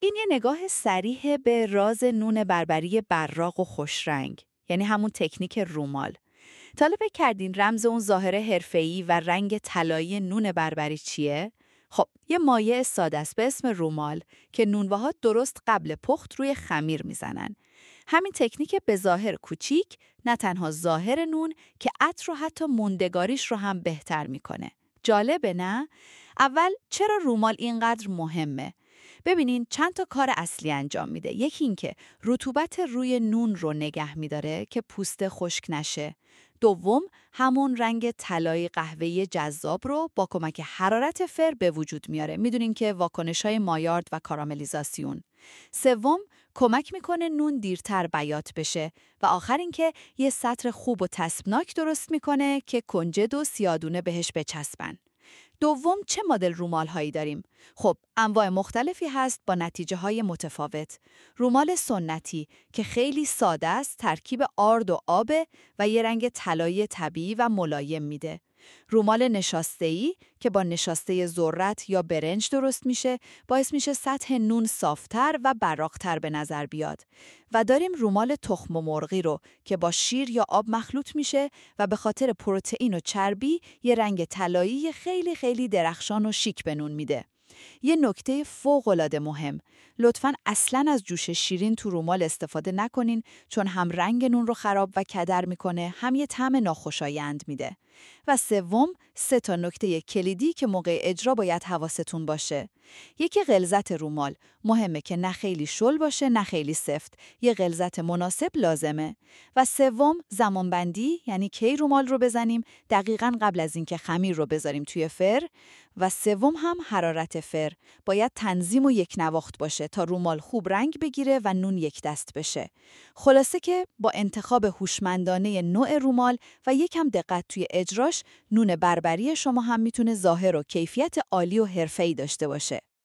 این یه نگاه صریح به راز نون بربری براق و خوشرنگ، یعنی همون تکنیک رومال. تا حالا فکر کردین رمز اون ظاهر حرفه‌ای و رنگ طلایی نون بربری چیه؟ خب، یه مایع ساده است به اسم رومال که نونواها درست قبل پخت روی خمیر میزنن. همین تکنیک به ظاهر کوچیک نه تنها ظاهر نون که عطر و حتی موندگاریش رو هم بهتر میکنه. جالبه نه؟ اول چرا رومال اینقدر مهمه؟ ببینین چند تا کار اصلی انجام میده. یکی این که رطوبت روی نون رو نگه میداره که پوست خشک نشه. دوم، همون رنگ طلایی قهوه‌ای جذاب رو با کمک حرارت فر به وجود میاره. میدونین که واکنش‌های مایارد و کاراملیزاسیون. سوم، کمک میکنه نون دیرتر بیات بشه و آخر اینکه یه سطر خوب و طسبناک درست میکنه که کنجد و سیادونه بهش بچسبن. دوم، چه مدل رومال هایی داریم؟ خب، انواع مختلفی هست با نتیجه های متفاوت. رومال سنتی که خیلی ساده است، ترکیب آرد و آب و یه رنگ طلایی طبیعی و ملایم میده. رومال نشاسته‌ای که با نشاسته ذرت یا برنج درست میشه، باعث میشه سطح نون صافتر و براق‌تر به نظر بیاد. و داریم رومال تخم مرغی رو که با شیر یا آب مخلوط میشه و به خاطر پروتئین و چربی یه رنگ طلایی خیلی خیلی درخشان و شیک به نون میده. یه نکته فوق‌العاده مهم، لطفاً اصلاً از جوش شیرین تو رومال استفاده نکنین، چون هم رنگ نون رو خراب و کدر میکنه، هم یه طعم ناخوشایند میده. و سوم، 3 تا نکته کلیدی که موقع اجرا باید حواستون باشه. یکی، غلظت رومال. مهمه که نه خیلی شل باشه نه خیلی سفت. یه غلظت مناسب لازمه. و سوم، زمانبندی، یعنی کی رومال رو بزنیم، دقیقاً قبل از اینکه خمیر رو بذاریم توی فر. و سوم هم حرارت فر. باید تنظیم و یک نواخت باشه تا رومال خوب رنگ بگیره و نون یک دست بشه. خلاصه که با انتخاب هوشمندانه نوع رومال و یکم دقت توی اجراش، نون بربری شما هم میتونه ظاهر و کیفیت عالی و حرفه‌ای داشته باشه.